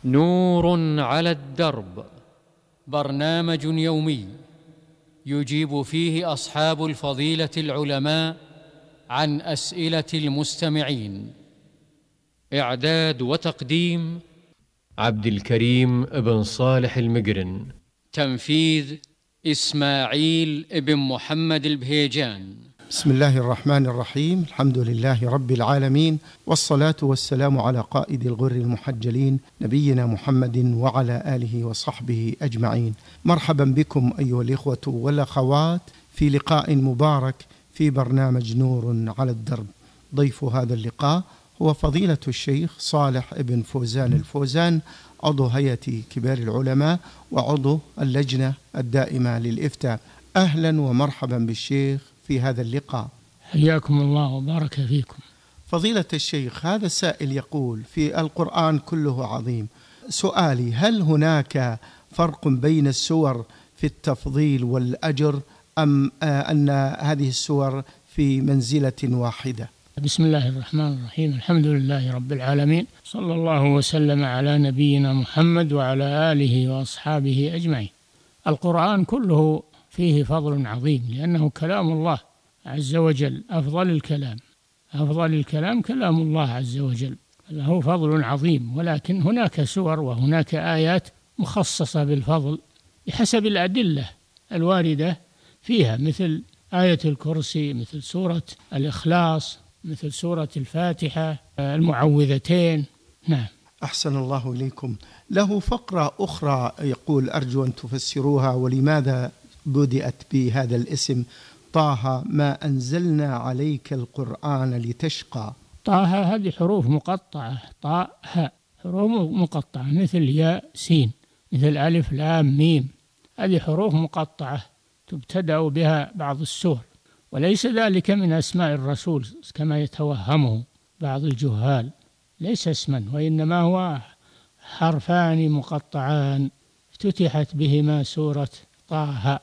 نور على الدرب، برنامج يومي يجيب فيه أصحاب الفضيلة العلماء عن أسئلة المستمعين. إعداد وتقديم عبد الكريم بن صالح المقرن. تنفيذ إسماعيل بن محمد البهيجان. بسم الله الرحمن الرحيم. الحمد لله رب العالمين، والصلاة والسلام على قائد الغر المحجلين نبينا محمد وعلى آله وصحبه أجمعين. مرحبا بكم أيها الإخوة والأخوات في لقاء مبارك في برنامج نور على الدرب. ضيف هذا اللقاء هو فضيلة الشيخ صالح بن فوزان الفوزان، عضو هيئة كبار العلماء وعضو اللجنة الدائمة للإفتاء. أهلا ومرحبا بالشيخ في هذا اللقاء. حياكم الله وبارك فيكم. فضيلة الشيخ، هذا السائل يقول: في القرآن كله عظيم. سؤالي: هل هناك فرق بين السور في التفضيل والأجر، أم أن هذه السور في منزلة واحدة؟ بسم الله الرحمن الرحيم. الحمد لله رب العالمين، صلى الله وسلم على نبينا محمد وعلى آله وأصحابه أجمعين. القرآن كله فيه فضل عظيم، لأنه كلام الله عز وجل. أفضل الكلام كلام الله عز وجل، له فضل عظيم. ولكن هناك سور وهناك آيات مخصصة بالفضل بحسب الأدلة الواردة فيها، مثل آية الكرسي، مثل سورة الإخلاص، مثل سورة الفاتحة، المعوذتين. نعم. أحسن الله إليكم. له فقرة أخرى يقول: أرجو أن تفسروها، ولماذا بدأت بهذا الاسم؟ طه ما أنزلنا عليك القرآن لتشقى. طه هذه حروف مقطعة، طاء هاء، حروف مقطعة مثل ياء سين، مثل ألف لام ميم. هذه حروف مقطعة تبتدأ بها بعض السور، وليس ذلك من أسماء الرسول كما يتوهمه بعض الجهال. ليس اسما، وإنما هو حرفان مقطعان افتتحت بهما سورة طه.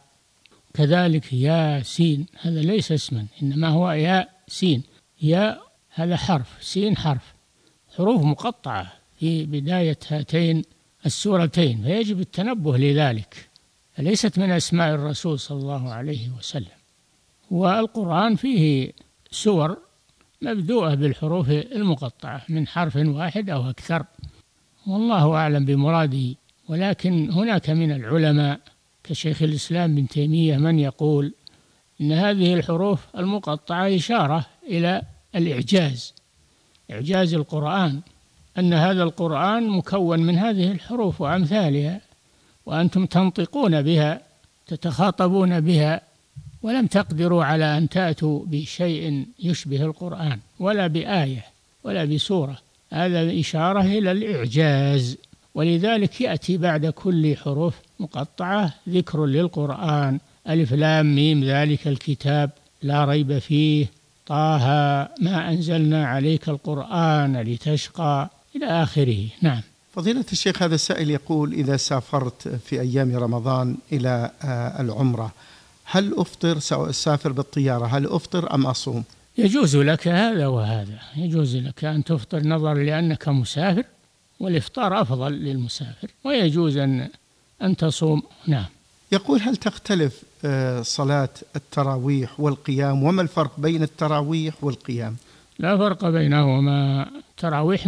كذلك ياسين، هذا ليس اسما، إنما هو ياء سين. ياء هذا حرف، سين حرف، حروف مقطعة في بداية هاتين السورتين، فيجب التنبه لذلك. فليست من أسماء الرسول صلى الله عليه وسلم. والقرآن فيه سور مبدوءة بالحروف المقطعة من حرف واحد أو أكثر، والله أعلم بمراده. ولكن هناك من العلماء كشيخ الإسلام ابن تيمية من يقول إن هذه الحروف المقطعة إشارة إلى الإعجاز، إعجاز القرآن، أن هذا القرآن مكون من هذه الحروف وأمثالها، وأنتم تنطقون بها، تتخاطبون بها، ولم تقدروا على أن تأتوا بشيء يشبه القرآن، ولا بآية ولا بسورة. هذا إشارة إلى الإعجاز. ولذلك يأتي بعد كل حروف مقطعة ذكر للقرآن: ألف لام ميم ذلك الكتاب لا ريب فيه، طه ما أنزلنا عليك القرآن لتشقى، إلى آخره. نعم. فضيلة الشيخ، هذا السائل يقول: إذا سافرت في أيام رمضان إلى العمرة، هل أفطر؟ سأسافر بالطيارة، هل أفطر أم أصوم؟ يجوز لك هذا وهذا، يجوز لك أن تفطر نظرا لأنك مسافر، والإفطار أفضل للمسافر، ويجوز أن تصوم. نعم. يقول: هل تختلف صلاة التراويح والقيام؟ وما الفرق بين التراويح والقيام؟ لا فرق بينهما. التراويح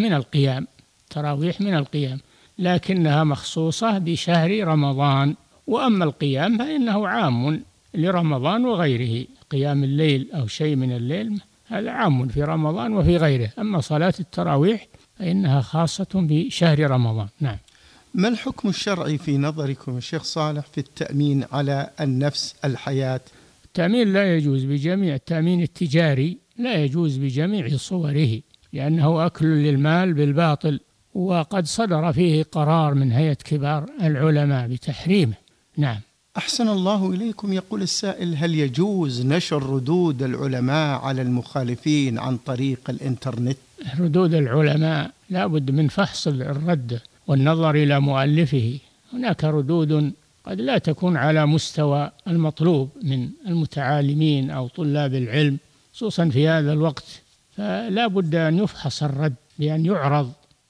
من القيام، لكنها مخصوصة بشهر رمضان. وأما القيام فإنه عام لرمضان وغيره، قيام الليل أو شيء من الليل هذا عام في رمضان وفي غيره. أما صلاة التراويح فإنها خاصة بشهر رمضان. نعم. ما الحكم الشرعي في نظركم الشيخ صالح في التأمين على النفس الحياة؟ التأمين لا يجوز بجميع، التأمين التجاري لا يجوز بجميع صوره، لأنه أكل للمال بالباطل، وقد صدر فيه قرار من هيئة كبار العلماء بتحريمه. نعم. أحسن الله إليكم. يقول السائل: هل يجوز نشر ردود العلماء على المخالفين عن طريق الإنترنت؟ ردود العلماء لا بد من فحص الرد والنظر إلى مؤلفه. هناك ردود قد لا تكون على مستوى المطلوب من المتعالمين أو طلاب العلم، خصوصا في هذا الوقت، فلا بد أن يفحص الرد بأن يعرض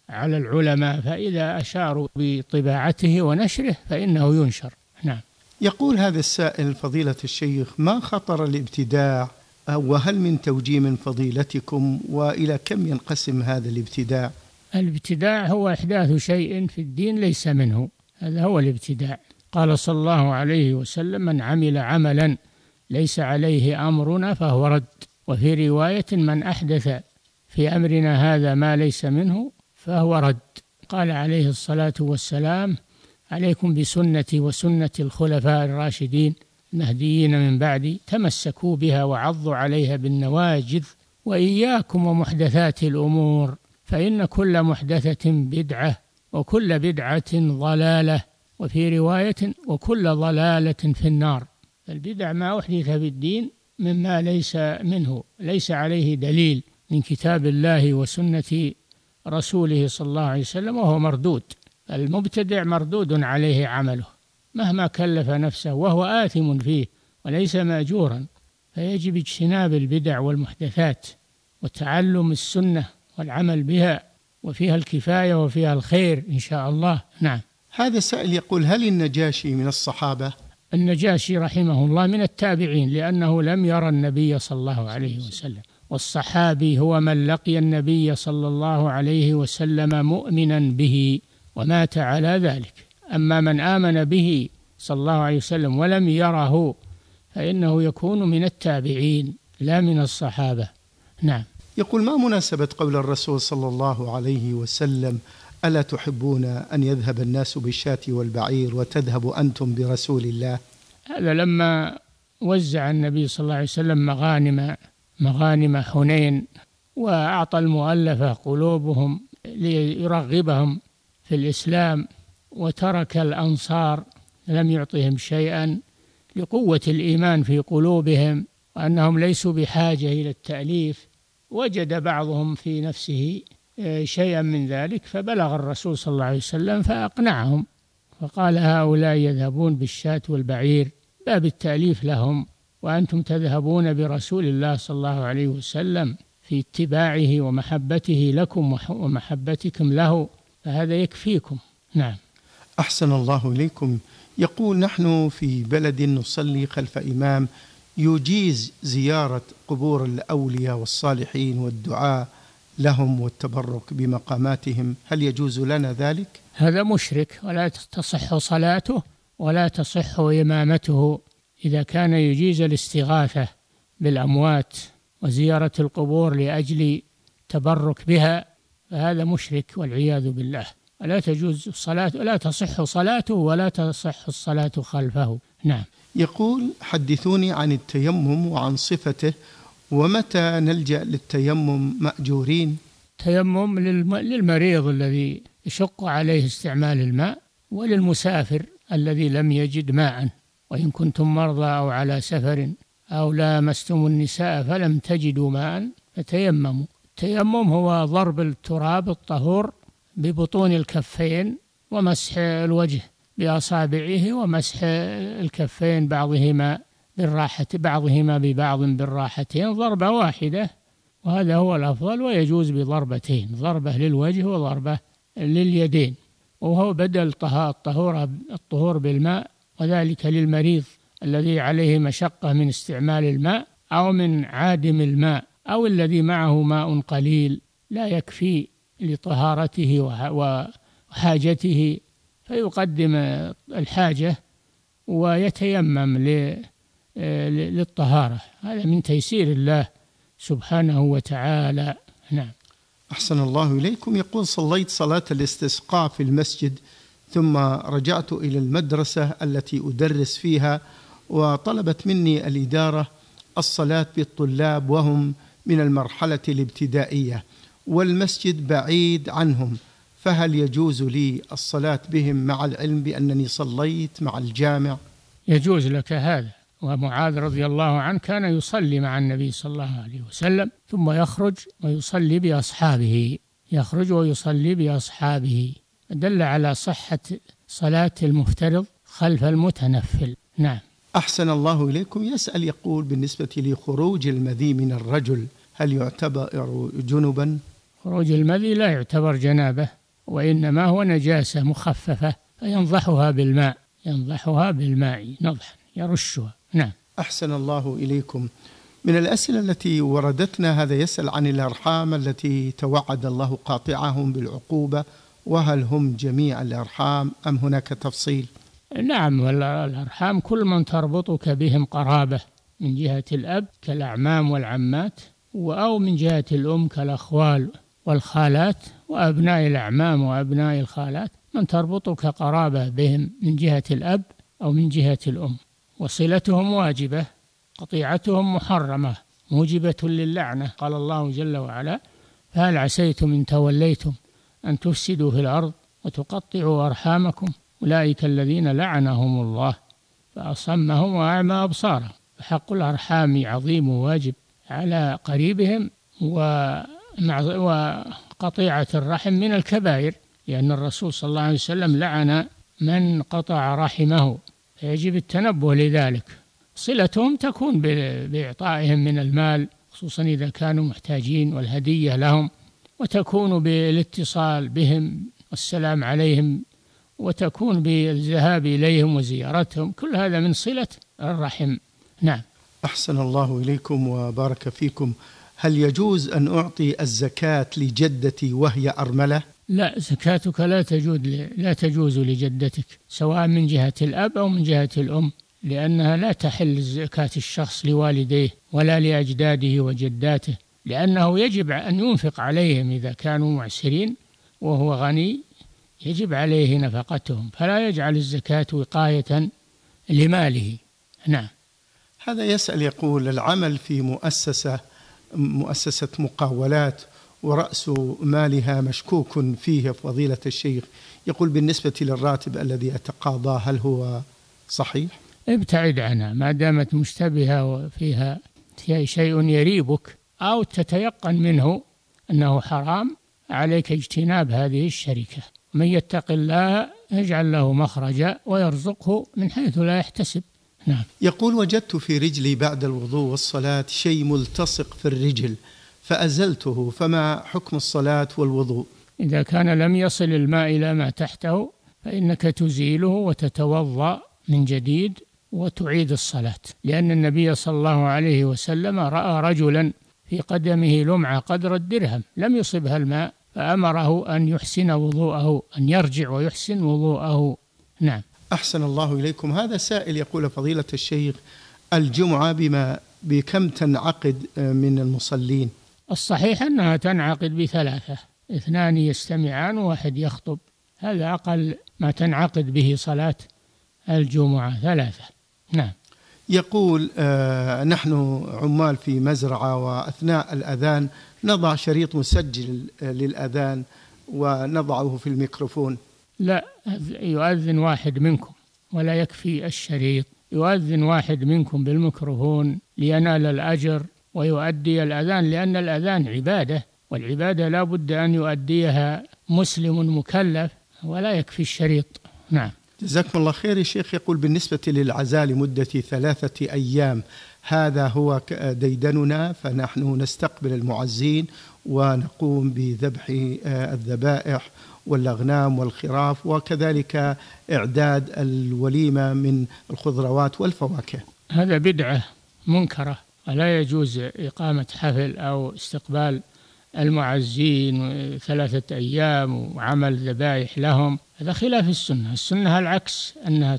على العلماء، فإذا أشاروا بطباعته ونشره فإنه ينشر. نعم. يقول هذا السائل: فضيلة الشيخ، ما خطر الابتداع، وهل من توجيه من فضيلتكم، وإلى كم ينقسم هذا الابتداع؟ الابتداع هو إحداث شيء في الدين ليس منه، هذا هو الابتداع. قال صلى الله عليه وسلم: من عمل عملا ليس عليه أمرنا فهو رد. وفي رواية: من أحدث في أمرنا هذا ما ليس منه فهو رد. قال عليه الصلاة والسلام: عليكم بسنتي وسنة الخلفاء الراشدين المهديين من بعدي، تمسكوا بها وعضوا عليها بالنواجذ، وإياكم ومحدثات الأمور، فإن كل محدثة بدعة وكل بدعة ضلالة، وفي رواية: وكل ضلالة في النار. البدع ما أحدث في الدين مما ليس منه، ليس عليه دليل من كتاب الله وسنة رسوله صلى الله عليه وسلم، وهو مردود. المبتدع مردود عليه عمله مهما كلف نفسه، وهو آثم فيه وليس مأجورا. فيجب اجتناب البدع والمحدثات وتعلم السنة والعمل بها، وفيها الكفاية وفيها الخير إن شاء الله. نعم. هذا السائل يقول: هل النجاشي من الصحابة؟ النجاشي رحمه الله من التابعين، لأنه لم يرى النبي صلى الله عليه وسلم. والصحابي هو من لقي النبي صلى الله عليه وسلم مؤمنا به ومات على ذلك. أما من آمن به صلى الله عليه وسلم ولم يره فإنه يكون من التابعين لا من الصحابة. نعم. يقول: ما مناسبة قول الرسول صلى الله عليه وسلم: ألا تحبون أن يذهب الناس بالشاة والبعير وتذهب أنتم برسول الله؟ هذا لما وزع النبي صلى الله عليه وسلم مغانم حنين، وأعطى المؤلفة قلوبهم ليرغبهم في الإسلام، وترك الأنصار لم يعطهم شيئا لقوة الإيمان في قلوبهم وأنهم ليسوا بحاجة إلى التأليف. وجد بعضهم في نفسه شيئا من ذلك، فبلغ الرسول صلى الله عليه وسلم فأقنعهم، فقال: هؤلاء يذهبون بالشاة والبعير باب التأليف لهم، وأنتم تذهبون برسول الله صلى الله عليه وسلم في اتباعه ومحبته لكم ومحبتكم له، فهذا يكفيكم. نعم. أحسن الله إليكم. يقول: نحن في بلد نصلي خلف إمام يجيز زيارة قبور الأولياء والصالحين والدعاء لهم والتبرك بمقاماتهم، هل يجوز لنا ذلك؟ هذا مشرك، ولا تصح صلاته ولا تصح إمامته إذا كان يجيز الاستغاثة بالأموات وزيارة القبور لأجل تبرك بها، فهذا مشرك والعياذ بالله. ولا تجوز الصلاة، ولا تصح صلاته ولا تصح الصلاة خلفه. نعم. يقول: حدثوني عن التيمم وعن صفته، ومتى نلجأ للتيمم مأجورين؟ تيمم للمريض الذي يشق عليه استعمال الماء، وللمسافر الذي لم يجد ماء. وإن كنتم مرضى أو على سفر أو لامستم النساء فلم تجدوا ماء فتيمموا. التيمم هو ضرب التراب الطهور ببطون الكفين، ومسح الوجه بأصابعه، ومسح الكفين بعضهما ببعض بالراحتين ظربة واحدة، وهذا هو الأفضل. ويجوز بضربتين، ضربة للوجه وضربة لليدين، وهو بدل الطهور بالماء، وذلك للمريض الذي عليه مشقة من استعمال الماء أو من عادم الماء، أو الذي معه ماء قليل لا يكفي لطهارته وحاجته، فيقدم الحاجة ويتيمم للطهارة. هذا من تيسير الله سبحانه وتعالى. نعم. أحسن الله إليكم. يقول: صليت صلاة الاستسقاء في المسجد، ثم رجعت إلى المدرسة التي أدرس فيها، وطلبت مني الإدارة الصلاة بالطلاب وهم من المرحلة الابتدائية، والمسجد بعيد عنهم، فهل يجوز لي الصلاة بهم مع العلم بأنني صليت مع الجامع؟ يجوز لك هذا. ومعاذ رضي الله عنه كان يصلي مع النبي صلى الله عليه وسلم، ثم يخرج ويصلي بأصحابه، دل على صحة صلاة المفترض خلف المتنفل. نعم. أحسن الله إليكم. يسأل يقول: بالنسبة لخروج المذي من الرجل هل يعتبر جنبا؟ خروج المذي لا يعتبر جنابة، وإنما هو نجاسة مخففة، فينضحها بالماء، نضحا يرشها. نعم. أحسن الله إليكم. من الأسئلة التي وردتنا هذا يسأل عن الأرحام التي توعد الله قاطعهم بالعقوبة، وهل هم جميع الأرحام أم هناك تفصيل؟ نعم، والأرحام كل من تربطك بهم قرابة من جهة الأب كالأعمام والعمات، أو من جهة الأم كالأخوال والخالات وأبناء الأعمام وأبناء الخالات، من تربطك قرابة بهم من جهة الأب أو من جهة الأم، وصلتهم واجبة، قطيعتهم محرمة موجبة للعنة. قال الله جل وعلا: فهل عسيتم إن توليتم أن تفسدوا في الأرض وتقطعوا أرحامكم أولئك الذين لعنهم الله فأصمهم وأعمى أبصارهم. فحق الأرحام عظيم وواجب على قريبهم، وقطيعة الرحم من الكبائر، لأن الرسول صلى الله عليه وسلم لعن من قطع رحمه، فيجب التنبه لذلك. صلتهم تكون بإعطائهم من المال خصوصا إذا كانوا محتاجين والهدية لهم، وتكون بالاتصال بهم والسلام عليهم، وتكون بالذهاب إليهم وزيارتهم، كل هذا من صلة الرحم. نعم. أحسن الله إليكم وبارك فيكم. هل يجوز أن أعطي الزكاة لجدتي وهي أرملة؟ لا، زكاتك لا تجوز لجدتك، سواء من جهة الأب أو من جهة الأم، لأنها لا تحل زكاة الشخص لوالديه ولا لأجداده وجداته، لأنه يجب أن ينفق عليهم إذا كانوا معسرين وهو غني، يجب عليه نفقتهم، فلا يجعل الزكاة وقاية لماله. نعم. هذا يسأل يقول: العمل في مؤسسة مقاولات ورأس مالها مشكوك فيه فضيلة الشيخ، يقول بالنسبة للراتب الذي أتقاضاه هل هو صحيح؟ ابتعد عنها ما دامت مشتبهة وفيها شيء يريبك أو تتيقن منه أنه حرام، عليك اجتناب هذه الشركة. من يتق الله يجعل له مخرجا ويرزقه من حيث لا يحتسب. نعم. يقول: وجدت في رجلي بعد الوضوء والصلاة شيء ملتصق في الرجل فأزلته، فما حكم الصلاة والوضوء؟ إذا كان لم يصل الماء إلى ما تحته فإنك تزيله وتتوضأ من جديد وتعيد الصلاة، لأن النبي صلى الله عليه وسلم رأى رجلا في قدمه لمعة قدر الدرهم لم يصبها الماء، فأمره أن يحسن وضوءه، أن يرجع ويحسن وضوءه. نعم. أحسن الله إليكم. هذا سائل يقول: فضيلة الشيخ، الجمعة بكم تنعقد من المصلين؟ الصحيح أنها تنعقد ب3، 2 يستمعان وواحد يخطب، هذا أقل ما تنعقد به صلاة الجمعة، 3. نعم. يقول: نحن عمال في مزرعة، وأثناء الأذان نضع شريط مسجل للأذان ونضعه في الميكروفون. لا، يؤذن واحد منكم ولا يكفي الشريط، يؤذن واحد منكم بالميكروفون لينال الأجر ويؤدي الأذان، لأن الأذان عبادة، والعبادة لا بد أن يؤديها مسلم مكلف، ولا يكفي الشريط. نعم. جزاكم الله خير يا شيخ. يقول: بالنسبة للعزاء لمدة 3 أيام، هذا هو ديدننا، فنحن نستقبل المعزين ونقوم بذبح الذبائح والأغنام والخراف، وكذلك إعداد الوليمة من الخضروات والفواكه. هذا بدعة منكرة، ولا يجوز إقامة حفل أو استقبال المعزين 3 أيام وعمل ذبائح لهم، هذا خلاف السنة. السنة العكس، أنها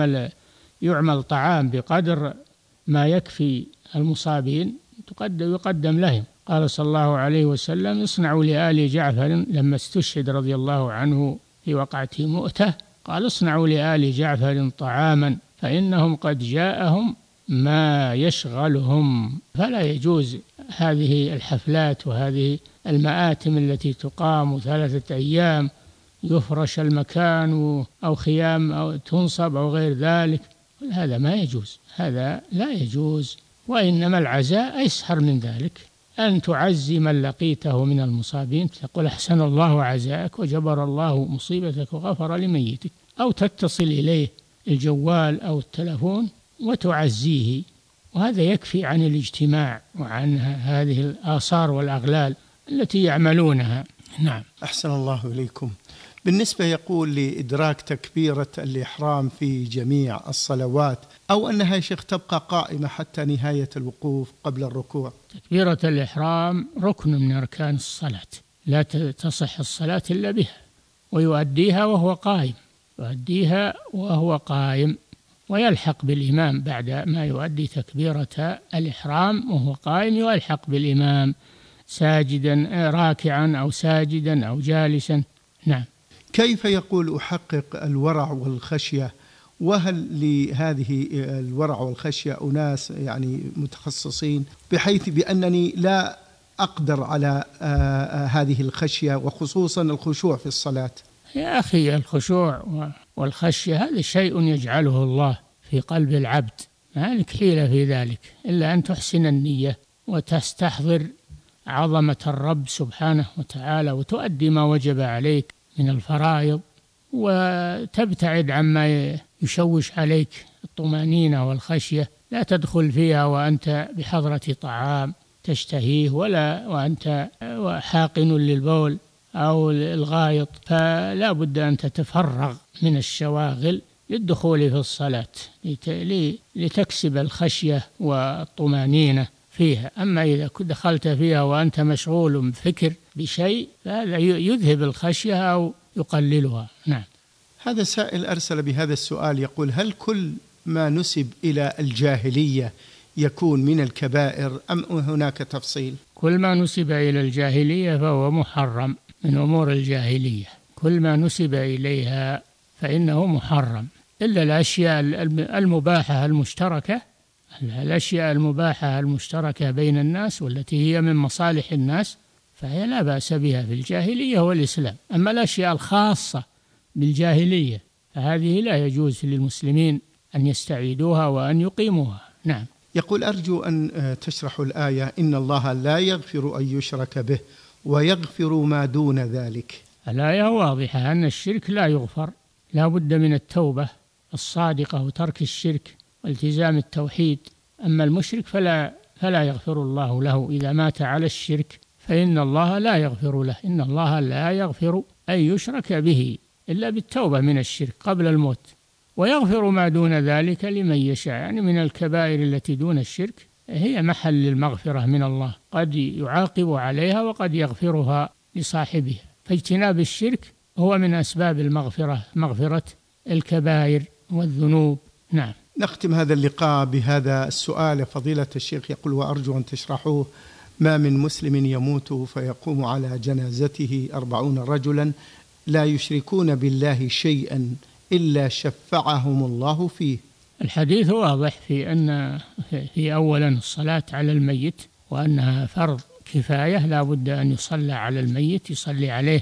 يعمل طعام بقدر ما يكفي المصابين يقدم لهم. قال صلى الله عليه وسلم: اصنعوا لآل جعفر، لما استشهد رضي الله عنه في وقعة مؤتة، قال: اصنعوا لآل جعفر طعاما فإنهم قد جاءهم ما يشغلهم. فلا يجوز هذه الحفلات وهذه المآتم التي تقام 3 أيام، يفرش المكان أو خيام أو تنصب أو غير ذلك، هذا ما يجوز، هذا لا يجوز. وإنما العزاء أيسر من ذلك، أن تعزي من لقيته من المصابين، تقول: أحسن الله عزاءك وجبر الله مصيبتك وغفر لميتك، أو تتصل إليه الجوال أو التلفون وتعزيه، وهذا يكفي عن الاجتماع وعن هذه الآثار والأغلال التي يعملونها. نعم. أحسن الله إليكم. بالنسبة يقول لإدراك تكبيرة الإحرام في جميع الصلوات، أو أنها يا شيخ تبقى قائمة حتى نهاية الوقوف قبل الركوع؟ تكبيرة الإحرام ركن من أركان الصلاة، لا تصح الصلاة إلا بها، ويؤديها وهو قائم، يؤديها وهو قائم، ويلحق بالإمام بعد ما يؤدي تكبيرة الإحرام وهو قائم، يلحق بالإمام ساجدا راكعا أو ساجدا أو جالسا. نعم. كيف يقول أحقق الورع والخشية؟ وهل لهذه الورع والخشية أناس يعني متخصصين بحيث بأنني لا أقدر على هذه الخشية وخصوصا الخشوع في الصلاة؟ يا أخي، الخشوع والخشية هذا شيء يجعله الله في قلب العبد، ما لك حيلة في ذلك إلا أن تحسن النية وتستحضر عظمة الرب سبحانه وتعالى، وتؤدي ما وجب عليك من الفرائض، وتبتعد عما يشوش عليك الطمأنينة والخشية. لا تدخل فيها وأنت بحضرة طعام تشتهيه، ولا وأنت حاقن للبول أو الغائط، فلا بد أن تتفرغ من الشواغل للدخول في الصلاة لتكسب الخشية والطمأنينة فيها. أما إذا دخلت فيها وأنت مشغول بفكر بشيء فهذا يذهب الخشية أو يقللها. نعم. هذا سائل أرسل بهذا السؤال يقول: هل كل ما نسب إلى الجاهلية يكون من الكبائر أم هناك تفصيل؟ كل ما نسب إلى الجاهلية فهو محرم من أمور الجاهلية، كل ما نسب إليها فإنه محرم، إلا الأشياء المباحة المشتركة، الأشياء المباحة المشتركة بين الناس والتي هي من مصالح الناس فهي لا بأس بها في الجاهلية والإسلام. أما الأشياء الخاصة بالجاهلية فهذه لا يجوز للمسلمين أن يستعيدوها وأن يقيموها. نعم. يقول: أرجو أن تشرحوا الآية إن الله لا يغفر أن يشرك به ويغفر ما دون ذلك. الآية واضحة أن الشرك لا يغفر، لا بد من التوبة الصادقة وترك الشرك والتزام التوحيد. أما المشرك فلا يغفر الله له إذا مات على الشرك، فإن الله لا يغفر له. إن الله لا يغفر أن يشرك به إلا بالتوبة من الشرك قبل الموت، ويغفر ما دون ذلك لمن يشاء. يعني من الكبائر التي دون الشرك هي محل المغفرة من الله، قد يعاقب عليها وقد يغفرها لصاحبها، فاجتناب الشرك هو من أسباب المغفرة، مغفرة الكبائر والذنوب. نعم. نختم هذا اللقاء بهذا السؤال فضيلة الشيخ، يقول: وأرجو أن تشرحوه: ما من مسلم يموت فيقوم على جنازته 40 رجلا لا يشركون بالله شيئا إلا شفعهم الله فيه. الحديث واضح في أن في أولا الصلاة على الميت، وأنها فرض كفاية، لا بد أن يصلى على الميت، يصلي عليه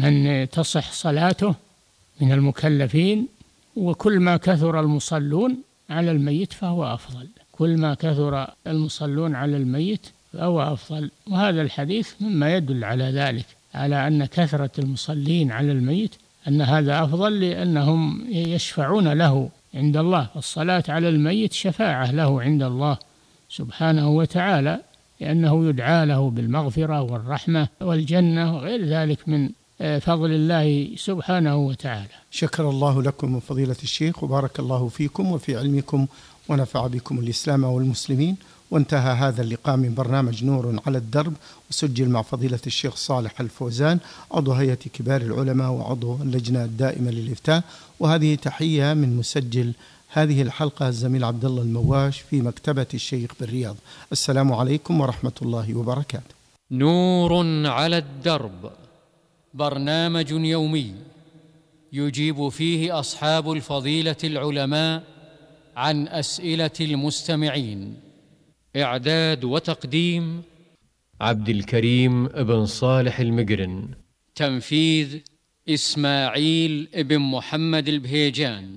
من تصح صلاته من المكلفين، وكل ما كثر المصلون على الميت فهو أفضل، كل ما كثر المصلون على الميت فهو أفضل. وهذا الحديث مما يدل على ذلك، على أن كثرة المصلين على الميت أن هذا أفضل، لأنهم يشفعون له عند الله. الصلاة على الميت شفاعة له عند الله سبحانه وتعالى، لأنه يدعى له بالمغفرة والرحمة والجنة وغير ذلك من فضل الله سبحانه وتعالى. شكر الله لكم فضيلة الشيخ، وبارك الله فيكم وفي علمكم، ونفع بكم الإسلام والمسلمين. وانتهى هذا اللقاء من برنامج نور على الدرب، وسجل مع فضيلة الشيخ صالح الفوزان، عضو هيئة كبار العلماء وعضو اللجنة الدائمة للإفتاء. وهذه تحية من مسجل هذه الحلقة الزميل عبد الله المواش في مكتبة الشيخ بالرياض. السلام عليكم ورحمة الله وبركاته. نور على الدرب، برنامج يومي يجيب فيه أصحاب الفضيلة العلماء عن أسئلة المستمعين. إعداد وتقديم عبد الكريم بن صالح المقرن. تنفيذ إسماعيل بن محمد البهيجان.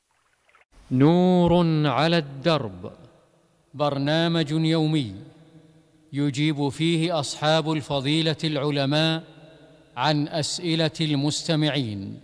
نور على الدرب، برنامج يومي يجيب فيه أصحاب الفضيلة العلماء عن أسئلة المستمعين.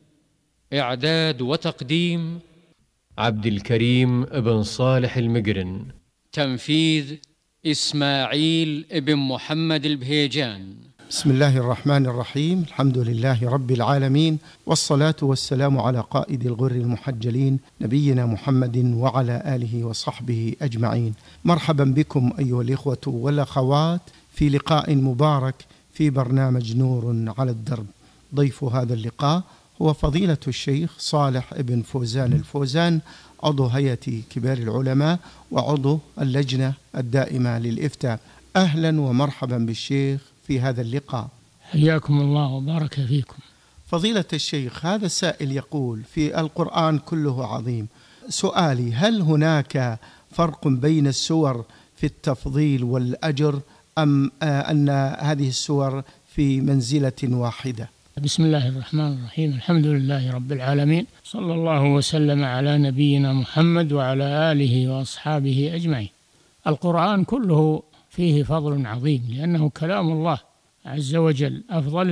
إعداد وتقديم عبد الكريم بن صالح المقرن. تنفيذ إسماعيل بن محمد البهيجان. بسم الله الرحمن الرحيم. الحمد لله رب العالمين، والصلاة والسلام على قائد الغر المحجلين نبينا محمد وعلى آله وصحبه أجمعين. مرحبا بكم أيها الإخوة والأخوات في لقاء مبارك في برنامج نور على الدرب. ضيف هذا اللقاء هو فضيلة الشيخ صالح ابن فوزان الفوزان، عضو هيئة كبار العلماء وعضو اللجنة الدائمة للإفتاء. أهلا ومرحبا بالشيخ في هذا اللقاء. حياكم الله وبارك فيكم. فضيلة الشيخ، هذا السائل يقول: في القرآن كله عظيم. سؤالي: هل هناك فرق بين السور في التفضيل والأجر، أم أن هذه السور في منزلة واحدة؟ بسم الله الرحمن الرحيم. الحمد لله رب العالمين، صلى الله وسلم على نبينا محمد وعلى آله وأصحابه أجمعين. القرآن كله فيه فضل عظيم، لأنه كلام الله عز وجل. أفضل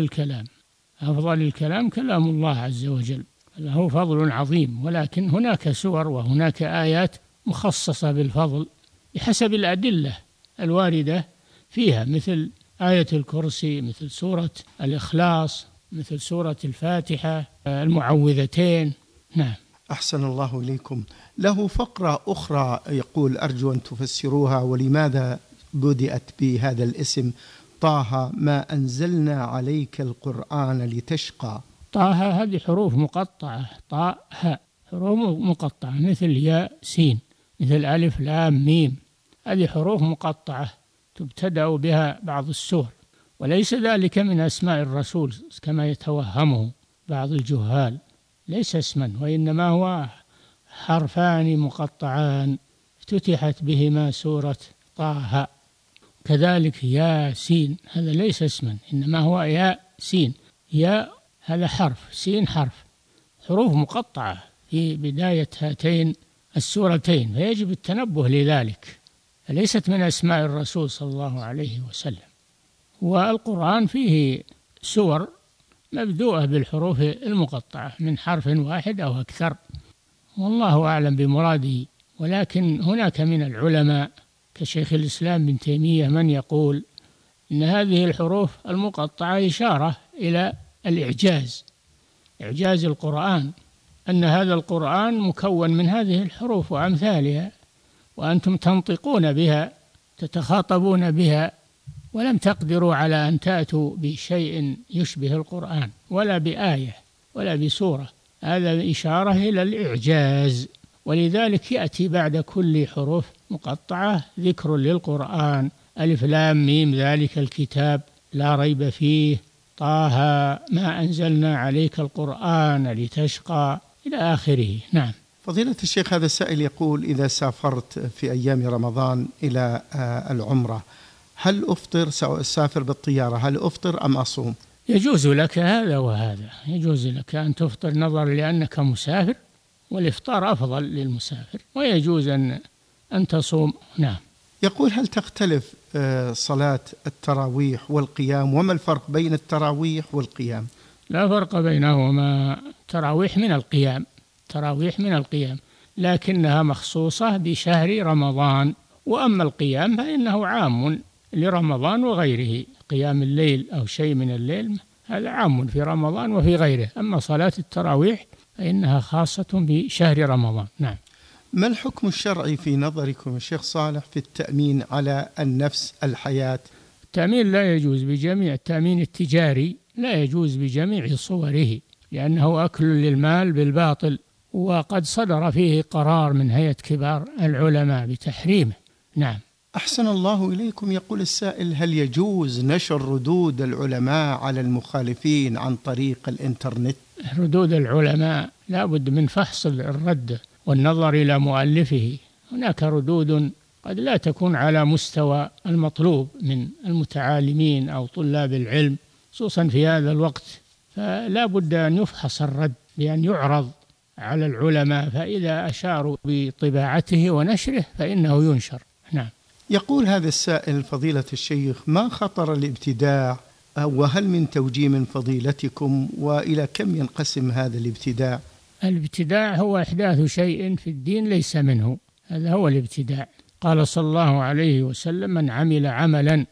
الكلام كلام الله عز وجل، له فضل عظيم. ولكن هناك سور وهناك آيات مخصصة بالفضل بحسب الأدلة الواردة فيها، مثل آية الكرسي، مثل سورة الإخلاص، مثل سورة الفاتحة، المعوذتين. نعم. أحسن الله إليكم. له فقرة أخرى يقول: أرجو أن تفسروها، ولماذا بدأت بهذا الاسم طه ما أنزلنا عليك القرآن لتشقى؟ طه هذه حروف مقطعة، طاء هاء، حروف مقطعة مثل ياء سين، مثل ألف لام ميم. هذه حروف مقطعة تبتدأ بها بعض السور، وليس ذلك من أسماء الرسول كما يتوهمه بعض الجهال. ليس اسما، وإنما هو حرفان مقطعان افتتحت بهما سورة طه. كذلك يا سين، هذا ليس اسما، إنما هو يا سين. يا هذا حرف، سين حرف، حروف مقطعة في بداية هاتين السورتين، فيجب التنبه لذلك. فليست من أسماء الرسول صلى الله عليه وسلم. والقرآن فيه سور مبدوءة بالحروف المقطعة من حرف واحد أو أكثر، والله أعلم بمراده. ولكن هناك من العلماء كشيخ الإسلام ابن تيمية من يقول إن هذه الحروف المقطعة إشارة إلى الإعجاز، إعجاز القرآن، أن هذا القرآن مكون من هذه الحروف وأمثالها، وأنتم تنطقون بها، تتخاطبون بها، ولم تقدروا على أن تأتوا بشيء يشبه القرآن، ولا بآية ولا بسورة. هذا إشارة إلى الإعجاز. ولذلك يأتي بعد كل حروف مقطعة ذكر للقرآن: ألف لام ميم ذلك الكتاب لا ريب فيه، طه ما أنزلنا عليك القرآن لتشقى، إلى آخره. نعم. فضيلة الشيخ، هذا السائل يقول: إذا سافرت في أيام رمضان إلى العمرة، هل أفطر؟ سأسافر بالطيارة، هل أفطر أم أصوم؟ يجوز لك هذا وهذا، يجوز لك أن تفطر نظرا لأنك مسافر، والإفطار أفضل للمسافر، ويجوز أن تصوم. نعم. يقول: هل تختلف صلاة التراويح والقيام؟ وما الفرق بين التراويح والقيام؟ لا فرق بينهما. تراويح من القيام، لكنها مخصوصة بشهر رمضان. وأما القيام فإنه عام لرمضان وغيره، قيام الليل أو شيء من الليل هذا عام في رمضان وفي غيره. أما صلاة التراويح فإنها خاصة بشهر رمضان. نعم. ما الحكم الشرعي في نظركم الشيخ صالح في التأمين على النفس الحياة؟ التأمين لا يجوز بجميع، التأمين التجاري لا يجوز بجميع صوره، لأنه أكل للمال بالباطل، وقد صدر فيه قرار من هيئة كبار العلماء بتحريمه. نعم. أحسن الله إليكم. يقول السائل: هل يجوز نشر ردود العلماء على المخالفين عن طريق الإنترنت؟ ردود العلماء لا بد من فحص الرد والنظر إلى مؤلفه. هناك ردود قد لا تكون على مستوى المطلوب من المتعالمين أو طلاب العلم، خصوصا في هذا الوقت، فلا بد أن يفحص الرد بأن يعرض على العلماء، فإذا أشاروا بطباعته ونشره فإنه ينشر. نعم. يقول هذا السائل: فضيلة الشيخ، ما خطر الابتداع، وهل من توجيه من فضيلتكم، وإلى كم ينقسم هذا الابتداع؟ الابتداع هو إحداث شيء في الدين ليس منه، هذا هو الابتداع. قال صلى الله عليه وسلم: من عمل عملا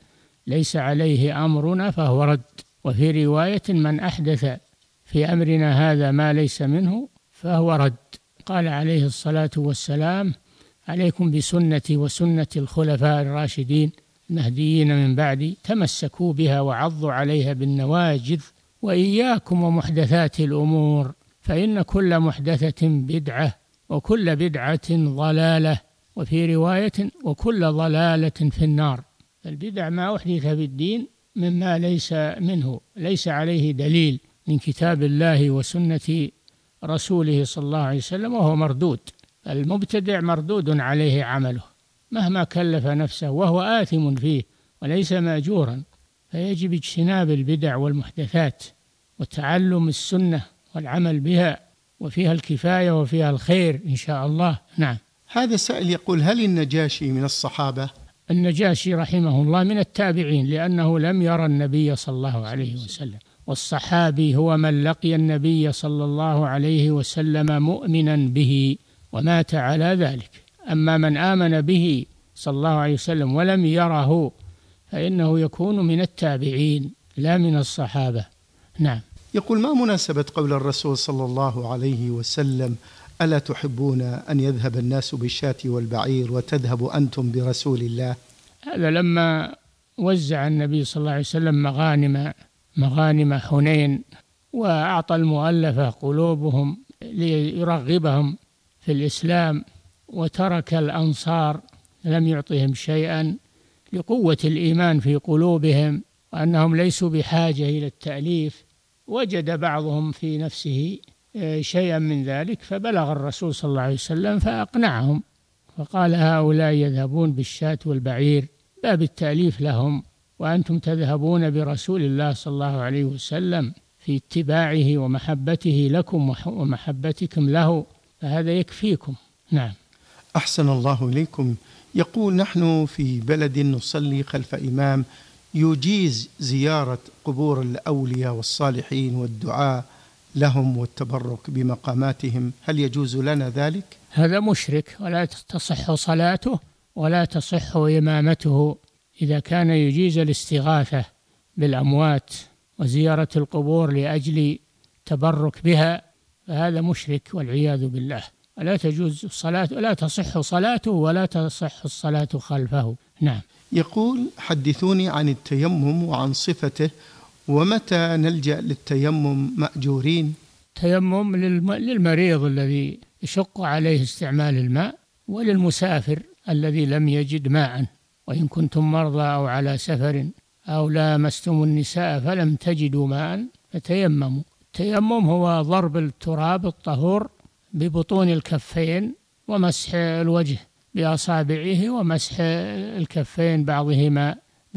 ليس عليه أمرنا فهو رد. وفي رواية من أحدث في أمرنا هذا ما ليس منه فهو رد. قال عليه الصلاة والسلام: عليكم بسنتي وسنة الخلفاء الراشدين المهديين من بعدي، تمسكوا بها وعضوا عليها بالنواجذ، وإياكم ومحدثات الأمور، فإن كل محدثة بدعة وكل بدعة ضلالة، وفي رواية وكل ضلالة في النار. البدع ما أحدث في الدين مما ليس منه، ليس عليه دليل من كتاب الله وسنة رسوله صلى الله عليه وسلم، وهو مردود. المبتدع مردود عليه عمله مهما كلف نفسه، وهو آثم فيه وليس مأجورا. فيجب اجتناب البدع والمحدثات وتعلم السنة والعمل بها، وفيها الكفاية وفيها الخير إن شاء الله. نعم. هذا سائل يقول: هل النجاشي من الصحابة؟ النجاشي رحمه الله من التابعين، لأنه لم يرى النبي صلى الله عليه وسلم، والصحابي هو من لقي النبي صلى الله عليه وسلم مؤمنا به ومات على ذلك. أما من آمن به صلى الله عليه وسلم ولم يره فإنه يكون من التابعين لا من الصحابة. نعم. يقول: ما مناسبة قول الرسول صلى الله عليه وسلم: ألا تحبون أن يذهب الناس بالشاة والبعير وتذهبوا أنتم برسول الله؟ هذا لما وزع النبي صلى الله عليه وسلم مغانم حنين، وأعطى المؤلفة قلوبهم ليرغبهم في الإسلام، وترك الأنصار لم يعطهم شيئا لقوة الإيمان في قلوبهم وأنهم ليسوا بحاجة إلى التأليف. وجد بعضهم في نفسه شيئا من ذلك، فبلغ الرسول صلى الله عليه وسلم فأقنعهم، فقال: هؤلاء يذهبون بالشاة والبعير باب التأليف لهم، وأنتم تذهبون برسول الله صلى الله عليه وسلم في اتباعه ومحبته لكم ومحبتكم له، فهذا يكفيكم. نعم. أحسن الله إليكم. يقول: نحن في بلد نصلي خلف إمام يجيز زيارة قبور الأولياء والصالحين والدعاء لهم والتبرك بمقاماتهم، هل يجوز لنا ذلك؟ هذا مشرك، ولا تصح صلاته ولا تصح إمامته إذا كان يجيز الاستغاثة بالأموات وزيارة القبور لأجل تبرك بها، فهذا مشرك والعياذ بالله. ولا تجوز الصلاة، ولا تصح صلاته ولا تصح الصلاة خلفه. نعم. يقول: حدثوني عن التيمم وعن صفته، ومتى نلجأ للتيمم مأجورين؟ تيمم للمريض الذي يشق عليه استعمال الماء، وللمسافر الذي لم يجد ماء. وإن كنتم مرضى أو على سفر أو لامستم النساء فلم تجدوا ماء فتيمموا. التيمم هو ضرب التراب الطهور ببطون الكفين ومسح الوجه بأصابعه ومسح الكفين بعضهما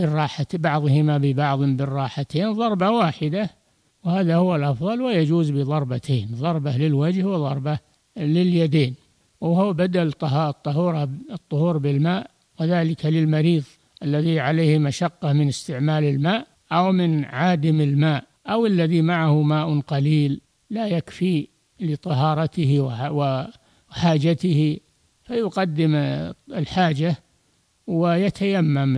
ببعض بالراحتين ضربة واحدة، وهذا هو الأفضل. ويجوز بضربتين، ضربة للوجه وضربة لليدين، وهو بدل الطهور بالماء، وذلك للمريض الذي عليه مشقة من استعمال الماء أو من عادم الماء، أو الذي معه ماء قليل لا يكفي لطهارته وحاجته، فيقدم الحاجة ويتيمم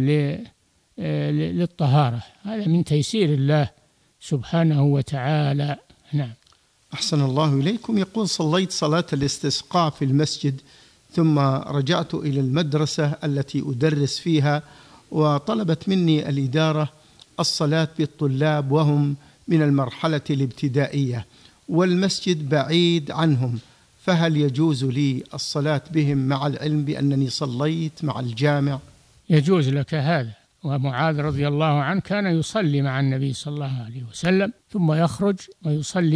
للطهارة. هذا من تيسير الله سبحانه وتعالى. نعم. أحسن الله إليكم. يقول: صليت صلاة الاستسقاء في المسجد، ثم رجعت إلى المدرسة التي أدرس فيها، وطلبت مني الإدارة الصلاة بالطلاب وهم من المرحلة الابتدائية، والمسجد بعيد عنهم، فهل يجوز لي الصلاة بهم مع العلم بأنني صليت مع الجامع؟ يجوز لك هذا. ومعاذ رضي الله عنه كان يصلي مع النبي صلى الله عليه وسلم، ثم يخرج ويصلي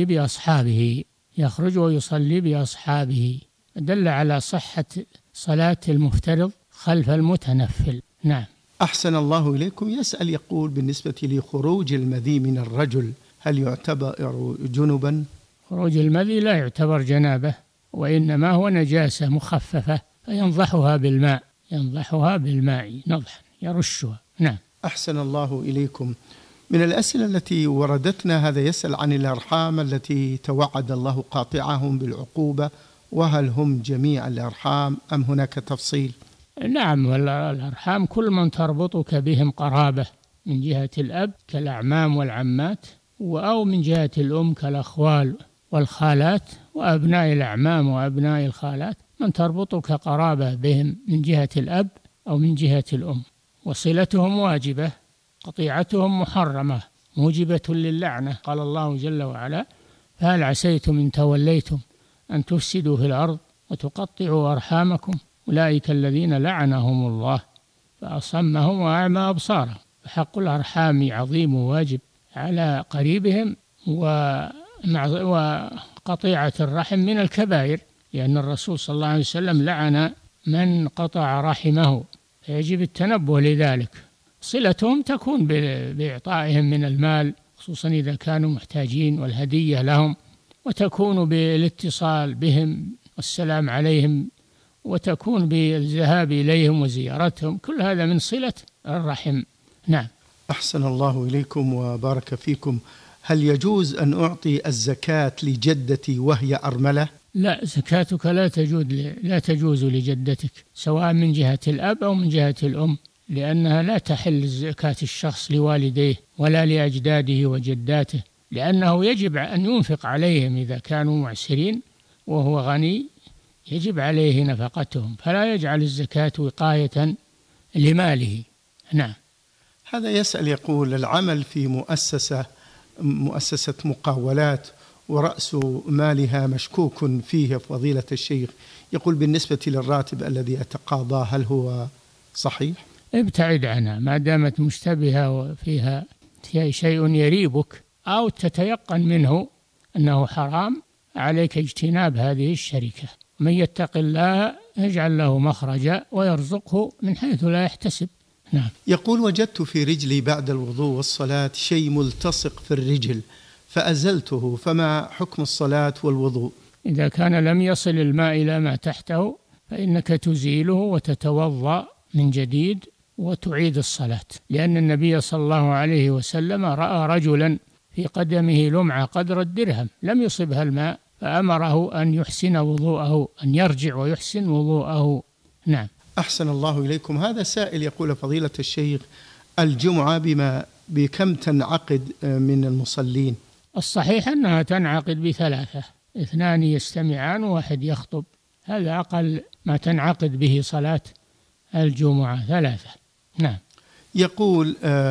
بأصحابه، دل على صحة صلاة المفترض خلف المتنفل. نعم. أحسن الله إليكم. يسأل يقول: بالنسبة لخروج المذي من الرجل هل يعتبر جنبا؟ خروج المذي لا يعتبر جنابة، وإنما هو نجاسة مخففة، فينضحها بالماء نضحا يرشها. نعم. أحسن الله إليكم. من الأسئلة التي وردتنا هذا يسأل عن الأرحام التي توعد الله قاطعهم بالعقوبة، وهل هم جميع الأرحام أم هناك تفصيل؟ نعم، والأرحام كل من تربطك بهم قرابة من جهة الأب كالأعمام والعمات، أو من جهة الأم كالأخوال والخالات وأبناء الأعمام وأبناء الخالات، من تربطك قرابة بهم من جهة الأب أو من جهة الأم. وصلتهم واجبة، قطيعتهم محرمة موجبة للعنة. قال الله جل وعلا: فهل عسيتم إن توليتم أن تفسدوا في الأرض وتقطعوا أرحامكم أولئك الذين لعنهم الله فأصمهم وأعمى أبصارهم. فحق الأرحام عظيم وواجب على قريبهم، وقطيعة الرحم من الكبائر، لأن الرسول صلى الله عليه وسلم لعن من قطع رحمه، فيجب التنبه لذلك. صلتهم تكون بإعطائهم من المال خصوصا إذا كانوا محتاجين والهدية لهم، وتكون بالاتصال بهم والسلام عليهم، وتكون بالذهاب إليهم وزيارتهم، كل هذا من صلة الرحم. نعم. أحسن الله إليكم وبارك فيكم. هل يجوز أن أعطي الزكاة لجدتي وهي أرملة؟ لا، زكاتك لا تجوز لجدتك، سواء من جهة الأب أو من جهة الأم، لأنها لا تحل زكاة الشخص لوالديه ولا لأجداده وجداته، لأنه يجب أن ينفق عليهم إذا كانوا معسرين، وهو غني يجب عليه نفقتهم، فلا يجعل الزكاة وقاية لماله. نعم. هذا يسأل يقول: العمل في مؤسسة مقاولات ورأس مالها مشكوك فيه فضيلة الشيخ، يقول بالنسبة للراتب الذي أتقاضاه هل هو صحيح؟ ابتعد عنها ما دامت مشتبهة وفيها شيء يريبك أو تتيقن منه أنه حرام، عليك اجتناب هذه الشركة. من يتق الله يجعل له مخرجا ويرزقه من حيث لا يحتسب. نعم. يقول: وجدت في رجلي بعد الوضوء والصلاة شيء ملتصق في الرجل فأزلته، فما حكم الصلاة والوضوء؟ إذا كان لم يصل الماء إلى ما تحته فإنك تزيله وتتوضأ من جديد وتعيد الصلاة، لأن النبي صلى الله عليه وسلم رأى رجلا في قدمه لمعة قدر الدرهم لم يصبها الماء، فأمره أن يحسن وضوءه، أن يرجع ويحسن وضوءه. نعم. أحسن الله إليكم. هذا سائل يقول: فضيلة الشيخ، الجمعة بكم تنعقد من المصلين؟ الصحيح أنها تنعقد ب3، 2 يستمعان وواحد يخطب، هذا أقل ما تنعقد به صلاة الجمعة 3. نعم. يقول: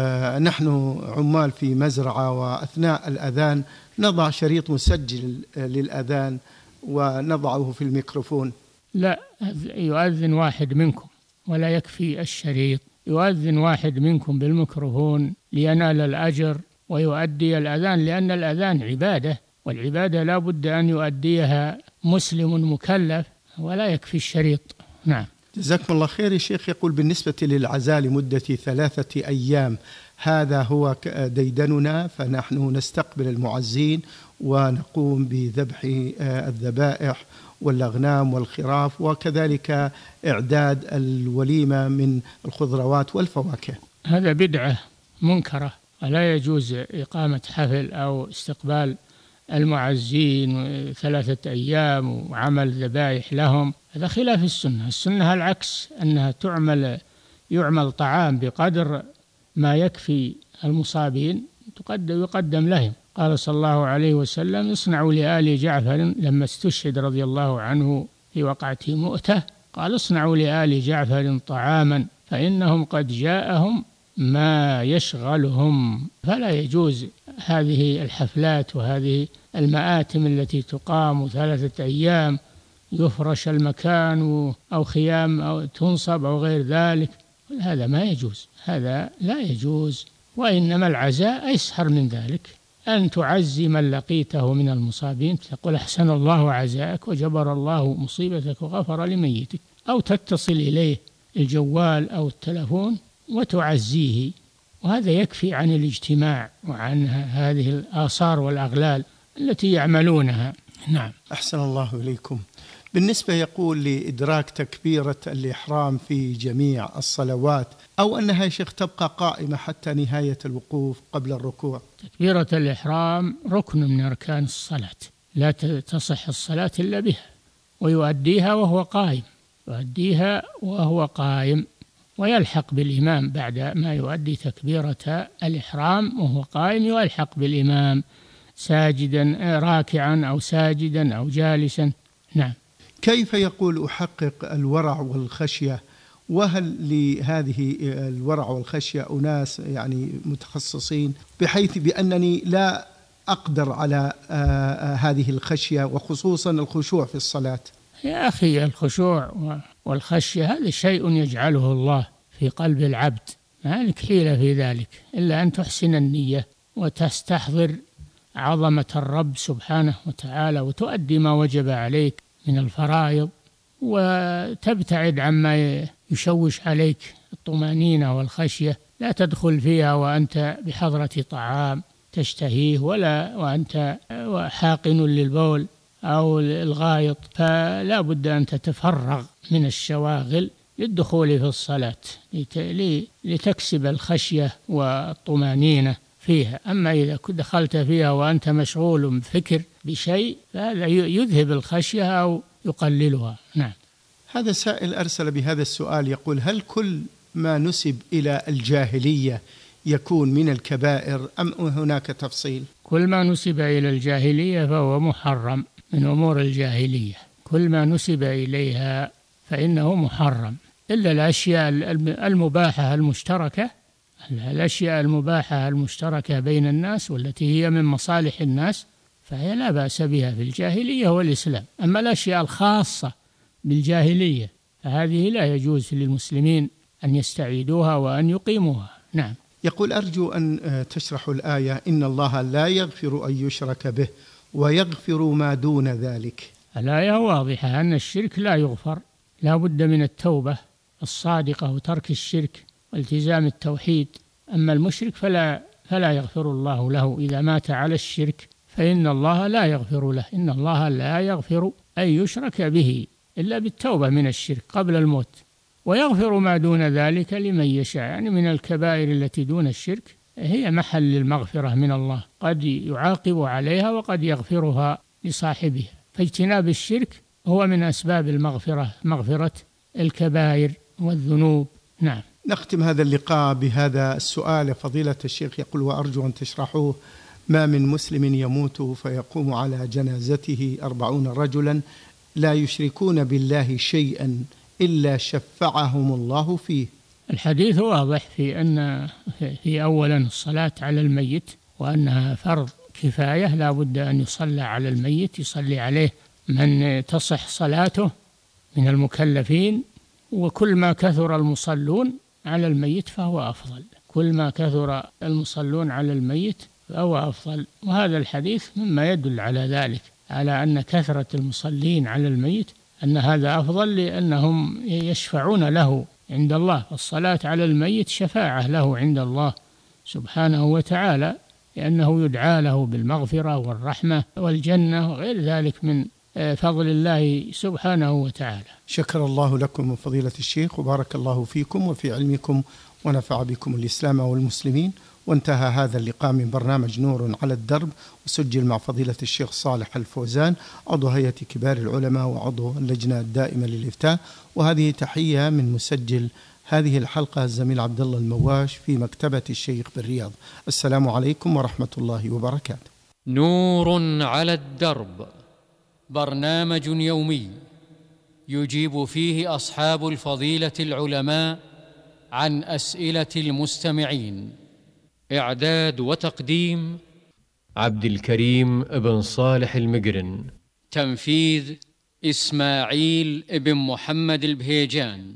نحن عمال في مزرعة، وأثناء الأذان نضع شريط مسجل للأذان ونضعه في الميكروفون. لا، يؤذن واحد منكم ولا يكفي الشريط، يؤذن واحد منكم بالميكروفون لينال الأجر ويؤدي الأذان، لأن الأذان عبادة، والعبادة لا بد أن يؤديها مسلم مكلف، ولا يكفي الشريط. نعم. جزاكم الله خير يا شيخ. يقول: بالنسبة للعزاء لمدة 3 أيام، هذا هو ديدننا، فنحن نستقبل المعزين ونقوم بذبح الذبائح والأغنام والخراف، وكذلك إعداد الوليمة من الخضروات والفواكه. هذا بدعة منكرة، ولا يجوز إقامة حفل أو استقبال المعزين 3 أيام وعمل ذبائح لهم، هذا خلاف السنة. السنة العكس، أنها يعمل طعام بقدر ما يكفي المصابين يقدم لهم. قال صلى الله عليه وسلم: اصنعوا لآل جعفر، لما استشهد رضي الله عنه في وقعة مؤتة، قال: اصنعوا لآل جعفر طعاما فإنهم قد جاءهم ما يشغلهم. فلا يجوز هذه الحفلات وهذه المآتم التي تقام 3 أيام، يفرش المكان أو خيام أو تنصب أو غير ذلك، هذا ما يجوز، هذا لا يجوز. وإنما العزاء أيسر من ذلك، أن تعزي من لقيته من المصابين، تقول: أحسن الله عزاءك وجبر الله مصيبتك وغفر لميتك، أو تتصل إليه الجوال أو التلفون وتعزيه، وهذا يكفي عن الاجتماع وعن هذه الآثار والأغلال التي يعملونها. نعم. أحسن الله إليكم. بالنسبة يقول لإدراك تكبيرة الإحرام في جميع الصلوات، أو أنها يا شيخ تبقى قائمة حتى نهاية الوقوف قبل الركوع؟ تكبيرة الإحرام ركن من أركان الصلاة، لا تصح الصلاة إلا بها، ويؤديها وهو قائم، يؤديها وهو قائم، ويلحق بالإمام بعد ما يؤدي تكبيرة الإحرام وهو قائم، يلحق بالإمام ساجدا راكعا أو ساجدا أو جالسا. نعم. كيف يقول أحقق الورع والخشية؟ وهل لهذه الورع والخشية أناس يعني متخصصين بحيث بأنني لا أقدر على هذه الخشية وخصوصا الخشوع في الصلاة؟ يا أخي، الخشوع والخشية هذا شيء يجعله الله في قلب العبد، ما لك حيلة في ذلك إلا أن تحسن النية وتستحضر عظمة الرب سبحانه وتعالى وتؤدي ما وجب عليك من الفرائض، وتبتعد عما يشوش عليك الطمأنينة والخشية. لا تدخل فيها وأنت بحضرة طعام تشتهيه ولا وأنت حاقن للبول أو الغائط، فلا بد أن تتفرغ من الشواغل للدخول في الصلاة لتكسب الخشية والطمأنينة فيها. أما إذا دخلت فيها وأنت مشغول بفكر بشيء فهذا يذهب الخشية أو يقللها. نعم. هذا سائل أرسل بهذا السؤال يقول: هل كل ما نسب إلى الجاهلية يكون من الكبائر أم هناك تفصيل؟ كل ما نسب إلى الجاهلية فهو محرم من أمور الجاهلية، كل ما نسب إليها فإنه محرم، إلا الأشياء المباحة المشتركة، الأشياء المباحة المشتركة بين الناس والتي هي من مصالح الناس فهي لا بأس بها في الجاهلية والإسلام. أما الأشياء الخاصة بالجاهلية فهذه لا يجوز للمسلمين أن يستعيدوها وأن يقيموها. نعم. يقول: أرجو أن تشرحوا الآية إن الله لا يغفر أن يشرك به ويغفر ما دون ذلك. الآية واضحة أن الشرك لا يغفر، لا بد من التوبة الصادقة وترك الشرك والتزام التوحيد. أما المشرك فلا يغفر الله له إذا مات على الشرك، فإن الله لا يغفر له. إن الله لا يغفر أن يشرك به إلا بالتوبة من الشرك قبل الموت، ويغفر ما دون ذلك لمن يشاء. يعني من الكبائر التي دون الشرك هي محل المغفرة من الله، قد يعاقب عليها وقد يغفرها لصاحبها، فاجتناب الشرك هو من أسباب المغفرة، مغفرة الكبائر والذنوب. نعم. نختم هذا اللقاء بهذا السؤال فضيلة الشيخ، يقول: وأرجو أن تشرحوه: ما من مسلم يموت فيقوم على جنازته 40 رجلا لا يشركون بالله شيئا إلا شفعهم الله فيه. الحديث واضح في أن في أولا الصلاة على الميت، وأنها فرض كفاية لا بد أن يصلى على الميت، يصلي عليه من تصح صلاته من المكلفين، وكل ما كثر المصلون على الميت فهو أفضل، كل ما كثر المصلون على الميت فهو أفضل. وهذا الحديث مما يدل على ذلك، على أن كثرة المصلين على الميت أن هذا أفضل، لأنهم يشفعون له عند الله. الصلاة على الميت شفاعة له عند الله سبحانه وتعالى، لأنه يدعى له بالمغفرة والرحمة والجنة وغير ذلك من فضل الله سبحانه وتعالى. شكر الله لكم فضيلة الشيخ، وبارك الله فيكم وفي علمكم، ونفع بكم الإسلام والمسلمين. وانتهى هذا اللقاء من برنامج نور على الدرب، وسجل مع فضيلة الشيخ صالح الفوزان عضو هيئة كبار العلماء وعضو اللجنة الدائمة للإفتاء. وهذه تحية من مسجل هذه الحلقة الزميل عبد الله المواش في مكتبة الشيخ بالرياض. السلام عليكم ورحمة الله وبركاته. نور على الدرب، برنامج يومي يجيب فيه أصحاب الفضيلة العلماء عن أسئلة المستمعين. إعداد وتقديم عبد الكريم بن صالح المقرن. تنفيذ إسماعيل بن محمد البهيجان.